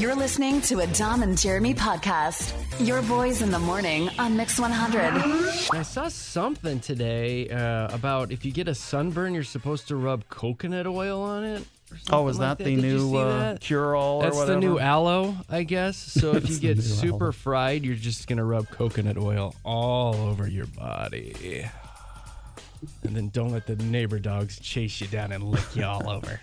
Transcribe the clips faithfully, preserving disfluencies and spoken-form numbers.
You're listening to a Dom and Jeremy podcast. Your boys in the morning on Mix one hundred. I saw something today uh, about if you get a sunburn, you're supposed to rub coconut oil on it. Oh, is like that, that the Did new uh, cure-all or That's whatever? the new aloe, I guess. So if you the get new super aloe. fried, you're just going to rub coconut oil all over your body. And then don't let the neighbor dogs chase you down and lick you all over.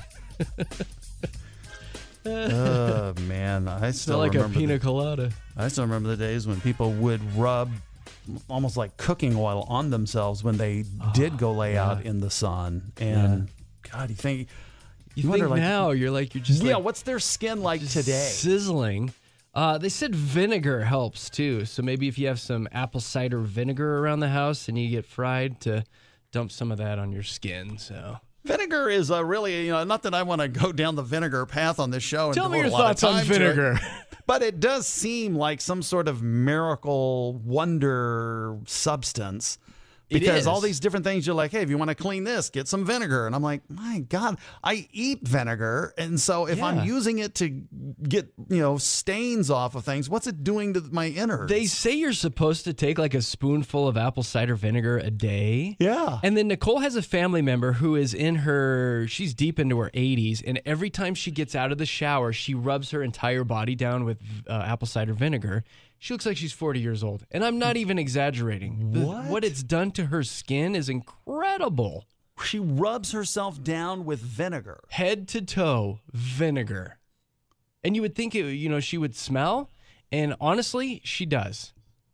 Oh, man. I still Smell like a remember pina the, colada. I still remember the days when people would rub almost like cooking oil on themselves when they did go lay yeah. out in the sun. And, God, you think... You, You think wonder, like- now you're like, you're just Yeah, like what's their skin like just today? sizzling. Uh, they said vinegar helps too. So maybe if you have some apple cider vinegar around the house and you get fried, to dump some of that on your skin. So Vinegar is a really, you know, not that I want to go down the vinegar path on this show. And tell me devote your a lot of thoughts on time to it, vinegar. but it does seem like some sort of miracle wonder substance. It Because is. all these different things, you're like, hey, if you want to clean this, get some vinegar. And I'm like, my God, I eat vinegar. And so if Yeah. I'm using it to get, you know, stains off of things, what's it doing to my innards? They say you're supposed to take like a spoonful of apple cider vinegar a day. yeah. And then Nicole has a family member who is in her, she's deep into her eighties. And every time she gets out of the shower, she rubs her entire body down with uh, apple cider vinegar. She looks like she's forty years old. And I'm not even exaggerating. The- What? what it's done to her skin is incredible. She rubs herself down with vinegar. Head to toe vinegar. And you would think, it, you know, she would smell. And honestly, she does.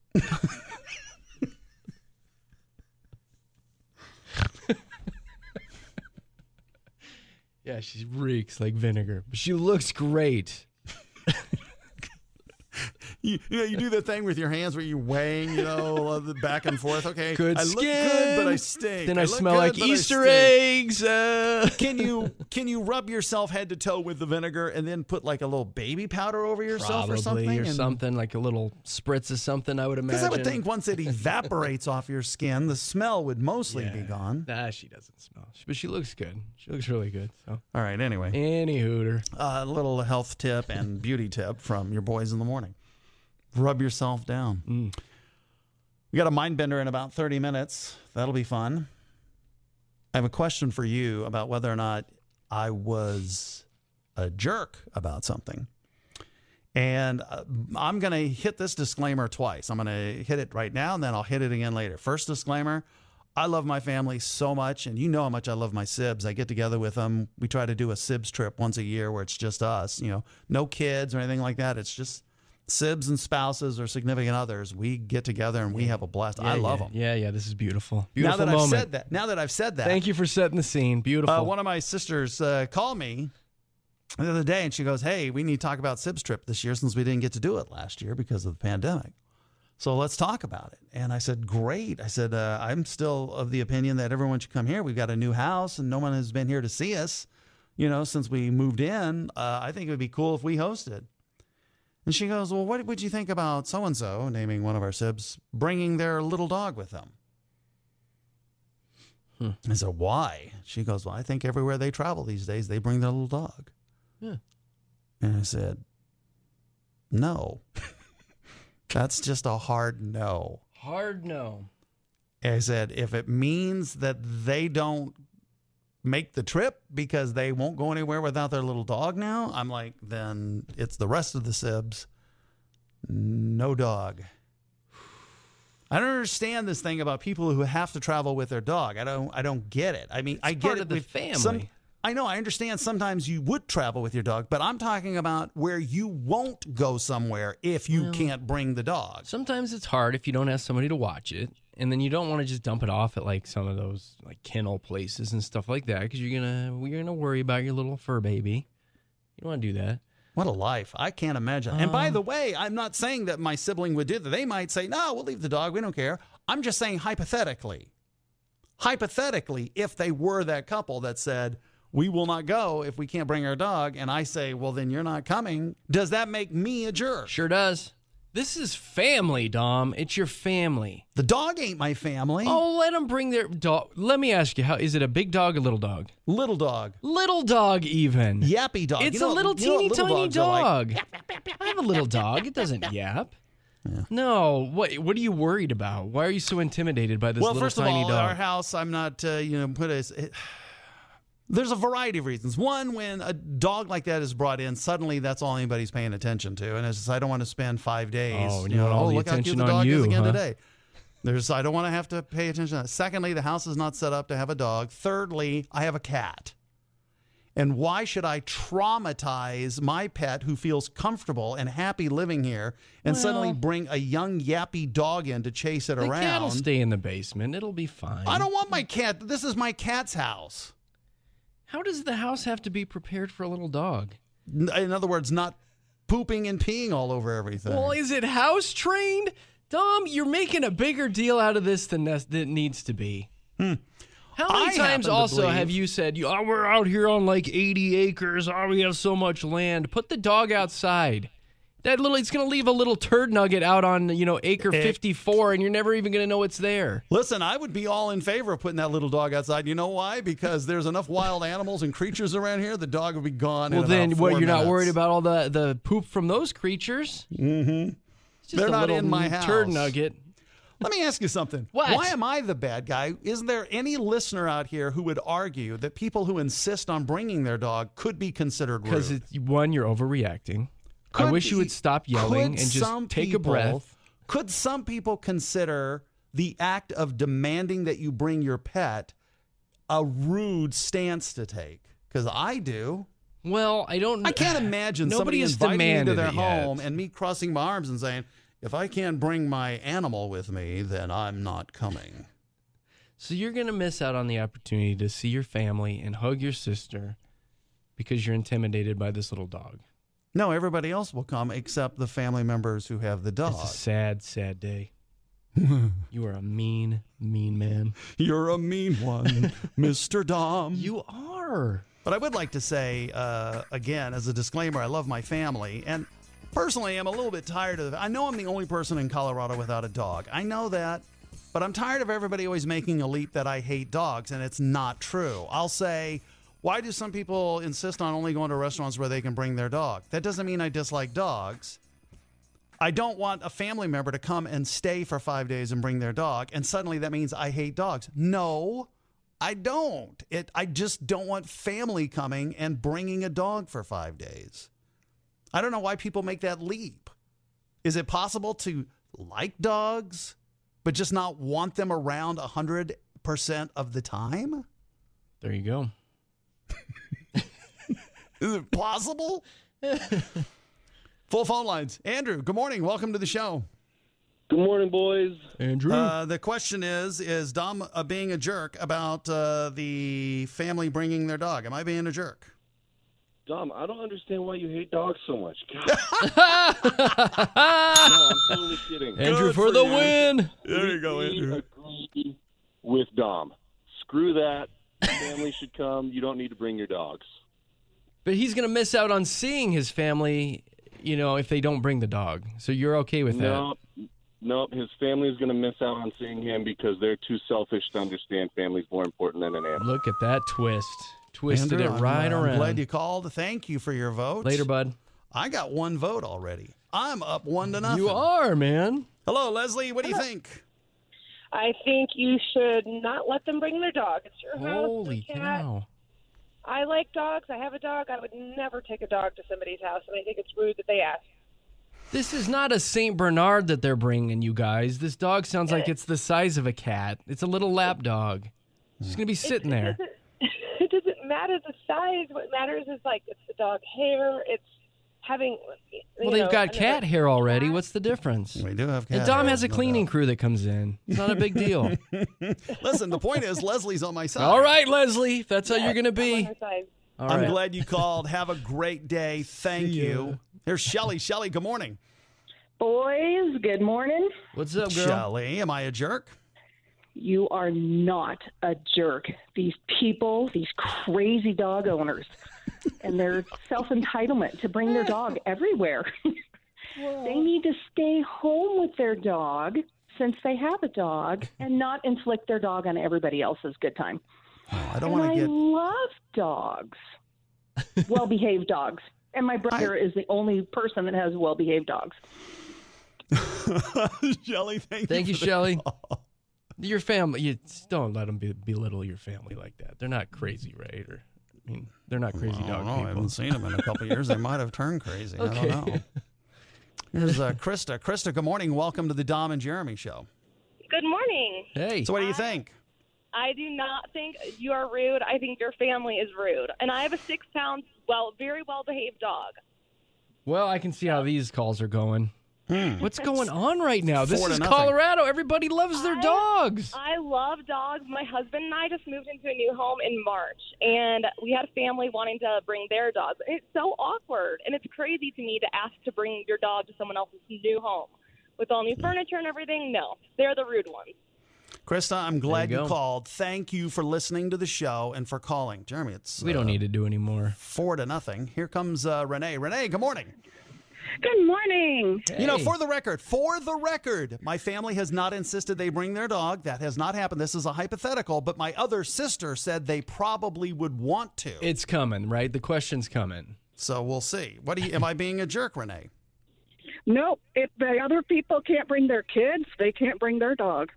Yeah, she reeks like vinegar. But she looks great. You, you know, you do the thing with your hands where you weighing, you know, the back and forth. Okay, Good I skin. look good, but I stink. Then I, look smell good, like but I Easter stink. eggs. Uh. Can you can you rub yourself head to toe with the vinegar and then put like a little baby powder over yourself Probably or something? or And- something, like a little spritz of something, I would imagine. Because I would think once it evaporates off your skin, the smell would mostly be Yeah. gone. Nah, she doesn't smell. But she looks good. She looks really good. So, All right. Anyway, any hooter. a little health tip and beauty tip from your boys in the morning. Rub yourself down. Mm. We got a mind bender in about thirty minutes. That'll be fun. I have a question for you about whether or not I was a jerk about something. And uh, I'm going to hit this disclaimer twice. I'm going to hit it right now, and then I'll hit it again later. First disclaimer, I love my family so much, and you know how much I love my sibs. I get together with them. We try to do a sibs trip once a year where it's just us, you know, no kids or anything like that. It's just sibs and spouses or significant others. We get together and we have a blast. I Yeah, love yeah. them. Yeah, yeah, this is beautiful. Now Beautiful that moment. I've said that, now that I've said that, Thank you for setting the scene. Beautiful. uh, one of my sisters uh, called me the other day and she goes, hey, we need to talk about Sibs Trip this year since we didn't get to do it last year because of the pandemic. So let's talk about it. And I said, great. I said, uh, I'm still of the opinion that everyone should come here. We've got a new house and no one has been here to see us, you know, since we moved in. Uh, I think it would be cool if we hosted. And she goes, well, what would you think about so-and-so, naming one of our Sibs, bringing their little dog with them? Hmm. I said, why? She goes, well, I think everywhere they travel these days, they bring their little dog. Yeah. And I said, no. That's just a hard no. Hard no. I said, if it means that they don't make the trip because they won't go anywhere without their little dog now, I'm like, then it's the rest of the Sibs. No dog. I don't understand this thing about people who have to travel with their dog. I don't I don't get it. I mean, I get part it of the with family. some- I know, I understand sometimes you would travel with your dog, but I'm talking about where you won't go somewhere if you can't bring the dog. Sometimes it's hard if you don't have somebody to watch it, and then you don't want to just dump it off at like some of those like kennel places and stuff like that because you're gonna you're gonna worry about your little fur baby. You don't want to do that. What a life. I can't imagine. And by the way, I'm not saying that my sibling would do that. They might say, no, we'll leave the dog. We don't care. I'm just saying hypothetically. Hypothetically, if they were that couple that said, we will not go if we can't bring our dog, and I say, well, then you're not coming, does that make me a jerk? Sure does. This is family, Dom. It's your family. The dog ain't my family. Oh, let them bring their dog. Let me ask you, how is it a big dog or little dog? Little dog. Little dog, even. Yappy dog. It's You know- a little you know teeny what little tiny dogs are like? dog. I have a little dog. It doesn't yap. No. What What are you worried about? Why are you so intimidated by this Well, little first of tiny all, dog? our house, I'm not, uh, you know, put a. It, there's a variety of reasons. One, when a dog like that is brought in, suddenly that's all anybody's paying attention to, and it's just, I don't want to spend five days. Oh, and you you know, want all oh, the look how cute attention the on dog you, is again huh? today. There's, I don't want to have to pay attention to that. Secondly, the house is not set up to have a dog. Thirdly, I have a cat. And why should I traumatize my pet who feels comfortable and happy living here and Well- suddenly bring a young yappy dog in to chase it the around? cat will stay in the basement. It'll be fine. I don't want my cat. This is my cat's house. How does the house have to be prepared for a little dog? N- In other words, not pooping and peeing all over everything. Well, is it house trained? Dom, you're making a bigger deal out of this than that that needs to be. Hmm. How many I times happen to also believe- have you said, oh, we're out here on like eighty acres. Oh, we have so much land. Put the dog outside. That little, it's going to leave a little turd nugget out on, you know, acre It- fifty-four, and you're never even going to know it's there. Listen, I would be all in favor of putting that little dog outside. You know why? Because there's enough wild animals and creatures around here. The dog would be gone. Well, in then, about what, four you're not minutes. worried about all the, the poop from those creatures? Mm-hmm. It's just They're a not little in my turd house. nugget. Let me ask you something. What? Why am I the bad guy? Isn't there any listener out here who would argue that people who insist on bringing their dog could be considered rude? Because, one, you're overreacting. I Could wish you be- would stop yelling could and just some take a people- breath. Could some people consider the act of demanding that you bring your pet a rude stance to take? Because I do. Well, I don't. I can't imagine Nobody somebody has inviting me to demanded their it yet. home and me crossing my arms and saying, if I can't bring my animal with me, then I'm not coming. So you're going to miss out on the opportunity to see your family and hug your sister because you're intimidated by this little dog. No, everybody else will come except the family members who have the dog. It's a sad, sad day. You are a mean, mean man. You're a mean one, Mister Dom. You are. But I would like to say, uh, again, as a disclaimer, I love my family. And personally, I'm a little bit tired of it. I know I'm the only person in Colorado without a dog. I know that. But I'm tired of everybody always making a leap that I hate dogs, and it's not true. I'll say, why do some people insist on only going to restaurants where they can bring their dog? That doesn't mean I dislike dogs. I don't want a family member to come and stay for five days and bring their dog, and suddenly that means I hate dogs. No, I don't. It. I just don't want family coming and bringing a dog for five days. I don't know why people make that leap. Is it possible to like dogs, but just not want them around one hundred percent of the time? There you go. Is it possible? Full phone lines. Andrew, good morning. Welcome to the show. Good morning, boys. Andrew. Uh, the question is, is Dom uh, being a jerk about uh, the family bringing their dog? Am I being a jerk? Dom, I don't understand why you hate dogs so much. God. No, I'm totally kidding. Andrew Good for, for the you. win. There you go, We Andrew. agree with Dom. Screw that. Family should come. You don't need to bring your dogs. But he's going to miss out on seeing his family, you know, if they don't bring the dog. So you're okay with that? No, no, his family is going to miss out on seeing him because they're too selfish to understand family's more important than an animal. Look at that twist. Twisted Andrew, it right I'm, uh, around. I'm glad you called. Thank you for your vote. Later, bud. I got one vote already. I'm up one to nothing. You are, man. Hello, Leslie. What do you think? I think you should not let them bring their dog. It's your house. Holy it's a cat. cow. I like dogs. I have a dog. I would never take a dog to somebody's house, and I think it's rude that they ask. This is not a Saint Bernard that they're bringing, you guys. This dog sounds like it's the size of a cat. It's a little lap dog. It's going to be sitting there. It doesn't, it doesn't matter the size. What matters is, like, it's the dog hair. It's having, you Well, they've know, got cat another- hair already. What's the difference? We do have cat And Dom hair, has a no cleaning doubt. crew that comes in. It's not a big deal. Listen, the point is Leslie's on my side. All right, Leslie. If that's how you're going to I'm be. on her side. All I'm right. glad you called. Have a great day. Thank See ya. you. Here's Shelly. Shelly, good morning. Boys, good morning. What's up, girl? Shelly, am I a jerk? You are not a jerk. These people, these crazy dog owners, and their self-entitlement to bring their dog everywhere. They need to stay home with their dog since they have a dog and not inflict their dog on everybody else's good time. Oh, I don't and want to I get. love dogs, well-behaved dogs. And my brother I... is the only person that has well-behaved dogs. Shelly, thank, thank you, you Shelly. Your family, you don't let them be, belittle your family like that. They're not crazy, right? Or I mean, they're not crazy well, dog I people. I haven't seen them in a couple of years. They might have turned crazy. Okay. I don't know. Here's uh, Krista. Krista, good morning. Welcome to the Dom and Jeremy Show. Good morning. Hey. So what do you think? I do not think you are rude. I think your family is rude. And I have a six-pound, well, very well-behaved dog. Well, I can see how these calls are going. Hmm. What's going on right now? This Four to is nothing. Colorado. Everybody loves their I- dogs. I love dogs. My husband and I just moved into a new home in March, and we had a family wanting to bring their dogs. It's so awkward, and it's crazy to me to ask to bring your dog to someone else's new home. With all new furniture and everything, no. They're the rude ones. Krista, I'm glad There you, you go. called. Thank you for listening to the show and for calling. Jeremy, it's We don't uh, need to do any more. four to nothing. Here comes uh, Renee. Renee, good morning. Good morning. You know, Hey. for the record, for the record, my family has not insisted they bring their dog. That has not happened. This is a hypothetical, but my other sister said they probably would want to. It's coming, right? The question's coming. So we'll see. What do you, am I being a jerk, Renee? No, if the other people can't bring their kids, they can't bring their dog.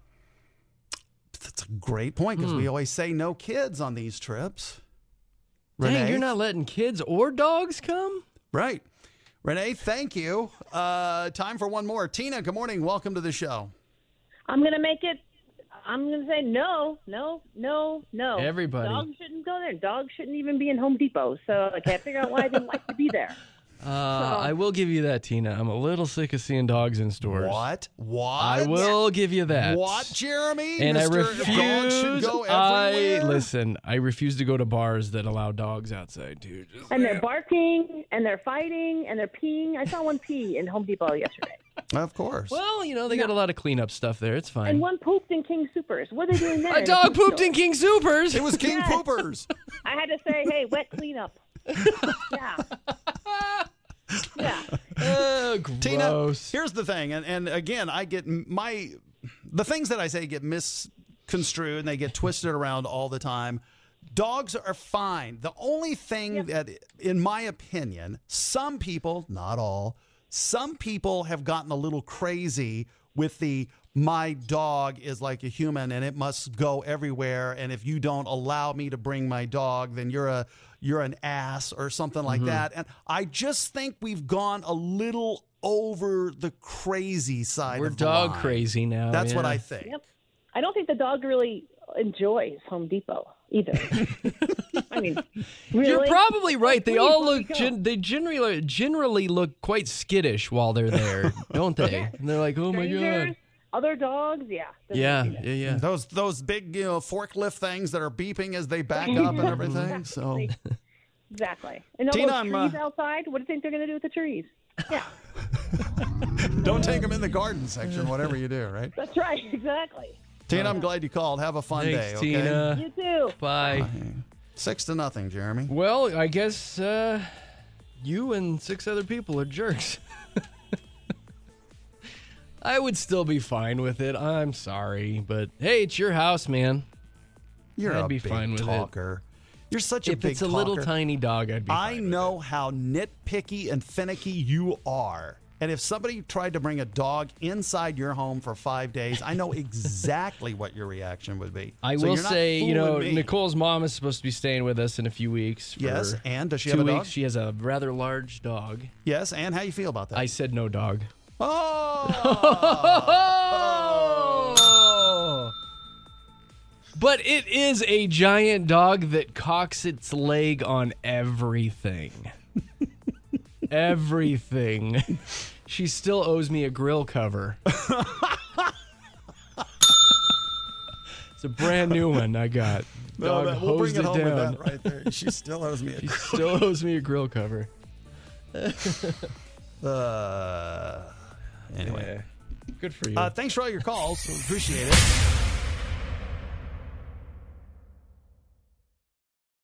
That's a great point because Hmm. we always say no kids on these trips. Dang, you're not letting kids or dogs come? Right. Renee, thank you. Uh, time for one more. Tina, good morning. Welcome to the show. I'm going to make it, I'm going to say no, no, no, no. Everybody. Dogs shouldn't go there. Dogs shouldn't even be in Home Depot. So I can't figure out why I didn't like to be there. Uh, I will give you that, Tina. I'm a little sick of seeing dogs in stores. What? What? I will give you that. What, Jeremy? And Mister I refuse. Dogs should go I everywhere? listen. I refuse to go to bars that allow dogs outside, dude. Just- And they're barking, and they're fighting, and they're peeing. I saw one pee in Home Depot yesterday. Of course. Well, you know they got a lot of cleanup stuff there. It's fine. And one pooped in King Supers. What are they doing there? A dog pooped in King Supers. It was King Yes. Poopers. I had to say, hey, wet cleanup. Yeah. Yeah. Oh, gross. Tina, here's the thing, and, and again, I get my the things that I say get misconstrued and they get twisted around all the time. Dogs are fine. The only thing Yep. that, in my opinion, some people, not all, some people have gotten a little crazy with the my dog is like a human and it must go everywhere. And if you don't allow me to bring my dog, then you're a you're an ass or something like that. And I just think we've gone a little over the crazy side. We're of the dog line. crazy now. That's what yeah. I think. Yep. I don't think the dog really enjoys Home Depot either. I mean, really? You're probably right. They Please, all let me look. go. Gen- they generally generally look quite skittish while they're there, don't they? And they're like, "Oh my Strangers, god." other dogs, yeah. Doesn't Yeah, do that. yeah, yeah. Those those big you know forklift things that are beeping as they back up and everything. So Exactly. Exactly. And all Tina, those I'm, trees uh, outside, what do you think they're going to do with the trees? Yeah, don't take them in the garden section, whatever you do, right? that's right. Exactly. Tina, I'm glad you called. Have a fun Thanks, day. Okay? Tina. You too. Bye. Six to nothing, Jeremy. Well, I guess uh, you and six other people are jerks. I would still be fine with it. I'm sorry, but hey, it's your house, man. You're I'd a be big fine with it. talker. You're such a If big it's a talker. little tiny dog, I'd be fine I with know how nitpicky and finicky you are. And if somebody tried to bring a dog inside your home for five days, I know exactly what your reaction would be. I So will you're not say, you know, fooling me. Nicole's mom is supposed to be staying with us in a few weeks. For Yes, and does she two have a weeks. dog? She has a rather large dog. Yes, and how you feel about that? I said no dog. Oh! But it is a giant dog that cocks its leg on everything. Everything. She still owes me a grill cover. It's a brand new one I got. No, Dog that- we'll bring hosed it home down. with that right there. She still owes me a She still owes me a grill cover. Uh, anyway. Yeah. Good for you. Uh, thanks for all your calls. We appreciate it.